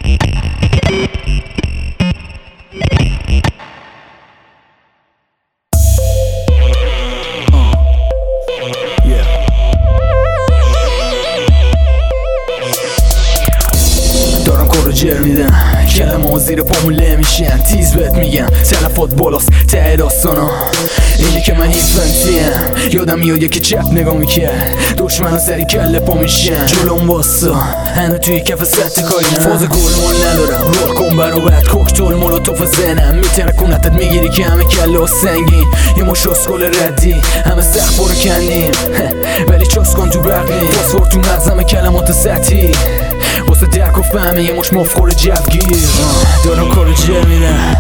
دارم کارو جر میدم، کلمه زیر پامون له میشن. تیز بهت میگم تلفات بالاست ته داستانا. اینه که من هیپنتیم، یادم میاد یکی چپ نگاه میکرد، دشمن سری کله پا میشن. جلوم واسا هنو توی کف ست کاریم، فاز گلمال ندارم. رول کن برا بعد کوکتول مولوتوف زنم، میتره کنتت میگیری که همه کله و سنگین. یه مش اسکل ردی همه سخت برو کندیم، ولی چاس کن تو برقی. فاسفور تو مغزم کلمات سطحی، واسه درک و فهمه یه مش مفخور جوگیر. دارم کارو جر میدم،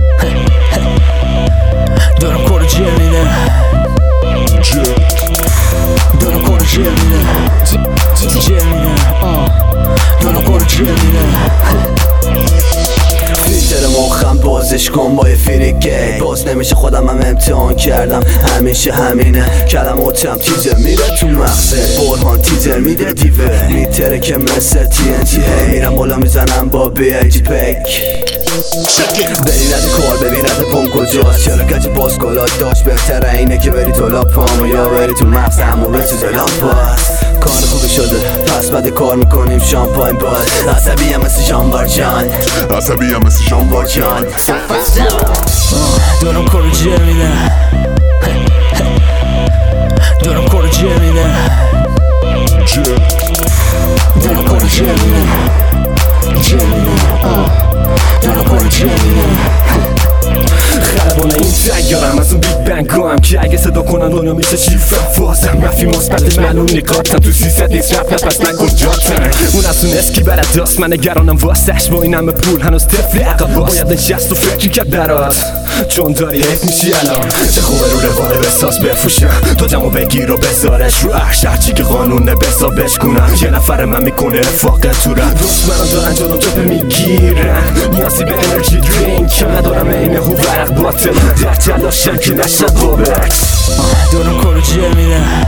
دارم کارو جر میدم، دارم کارو جر میدم، جر میدم، دارم کارو جر میدم. فیلتر مخم بازش کن با یه فریگی، باز نمیشه خودم هم امتحان کردم. همیشه همینه کلماتم تیزر میره تو مغزه، برهان تیزر میده دیوه، میتره که مثل TNT میرم بالا میزنم با BIG پک. بری رد کار ببین رد پام کجاست، چرا گج باز کلات داشت. بهتره اینه که بری تو لاپام یا بری تو مغز همو به چیز لاپاس. کار خوبی شده پس بعد کار میکنیم شامپاین باز. عصبی هم مثل جانبار جان، عصبی هم مثل جانبار جان. دارم کارو جر میدم، دارم کارو جر میدم، دارم کارو جر میدم، دارم کارو جر میدم. خلبانه این تگرم از اون بیگ بنگ هم که اگه صدا کنن دنیا میشه شیفه فازم. رفی مثبت معلوم نکاتم تو 300 نیست رفت پس نکن جاتم. اون از اون اسکی برد داست من نگرانم واسش، با این همه پول هنوز طفلی عقب باز. باید نشست و فکر کرد برات چون داری حیف میشی الان. چه خوبه رو روانه بساز بفروشم، تو جمعو بگیر و بذارش رو عرش. هرچی که قانونه بسابش کنم، یه نفر من میکنه رفاقت تو رد. دوست منو دارن جلو جبه میگیرن، نیازی به انرژی درینک ندارم. اینه هو ورق باطل در تلاشم که نشد بابکس. دارم کارو جر میدم،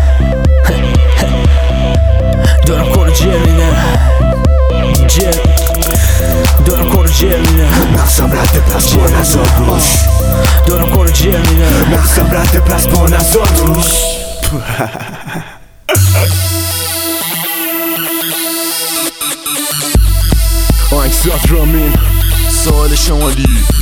دارم کارو جر میدم، دارم کارو جر میدم. مغزم رد پس با نزار روش، دارم کارو جر میدم. مغزم رد پس با نزار روش. آهنگساز رامین سوال شمالی